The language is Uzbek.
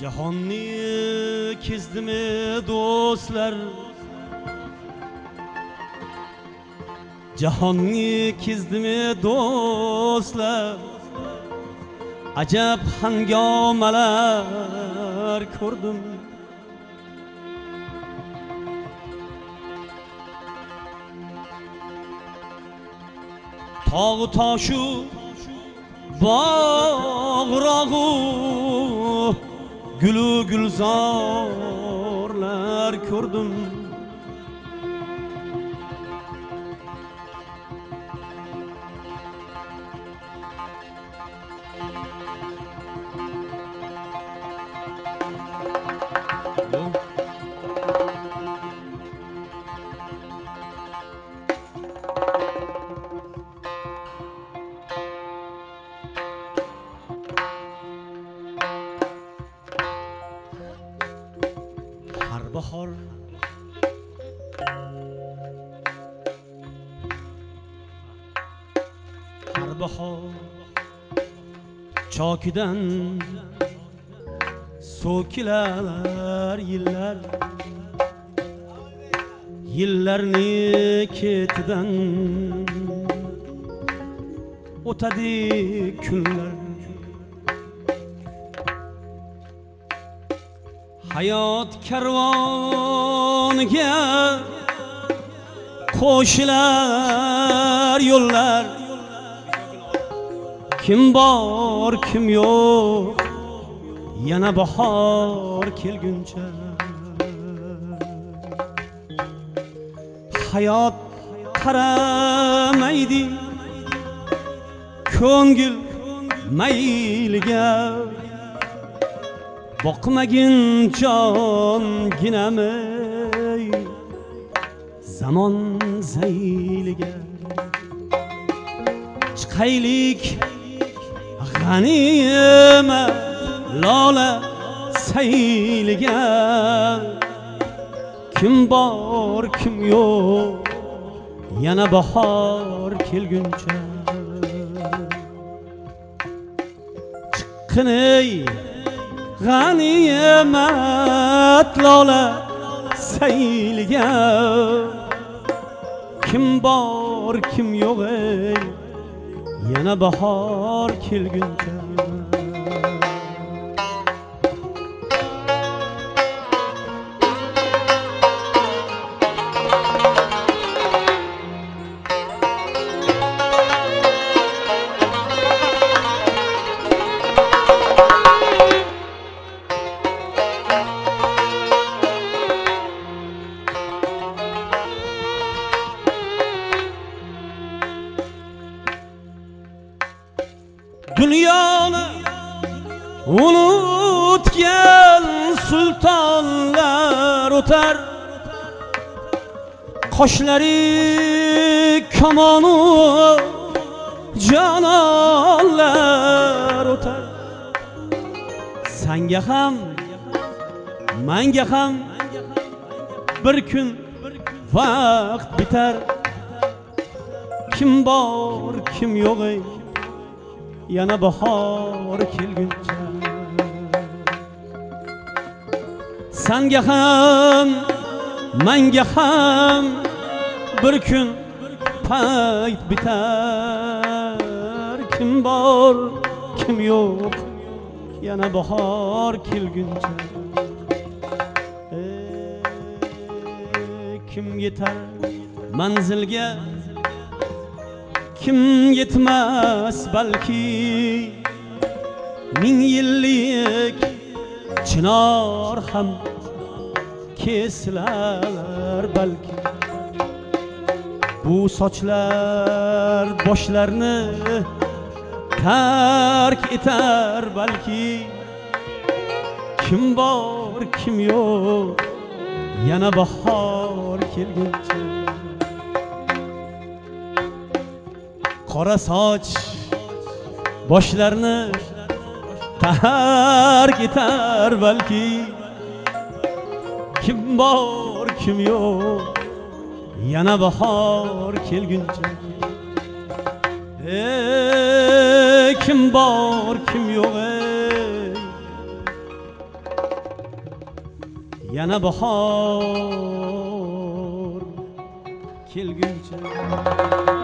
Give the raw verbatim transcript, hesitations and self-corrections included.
Jahonni kezdimi do'stlar, Jahonni kezdimi do'stlar, ajab hangomalar ko'rdim. Tog'u toshu bog'rog'u gulu gulzorlar ko'rdim. Har bahor Har bahor chokidan so'kilar yillar, yillarni ketidan o'tadi kunlar. Hayot karvoniga qo'shilar yo'llar, kim bor kim yo'q yana bahor kelguncha. Hayot qaramaydi ko'ngil mayliga, boqmagin jonginam ey zamon zayliga. Chiqaylik g'animat lola sayliga, kim bor kim yo'q yana bahor kelguncha. Chiqqin ey g'animat lola sayliga, kim bor kim yo'q ey yana bahor kelguncha. Dunyoni unutgan sultonlar o'tar, qoshlari kamonu jononlar o'tar. Sanga ham menga ham bir kun vaqt bitar, kim bor kim yo'q ey yana bahor kelguncha. Sanga ham menga ham bir kun payt bitar, kim bor kim yo'q yana bahor kelguncha. Kim yetar manzilga, kim yetmas balki ming yillik chinor ham kesilar balki. Bu sochlar boshlarni tark etar balki, kim bor kim yo'q yana bahor kelguncha. Qora soch boshlarni tark etar balki, kim bor kim yo'q yana bahor kelguncha. Ey kim bor kim yo'q ey yana bahor kelguncha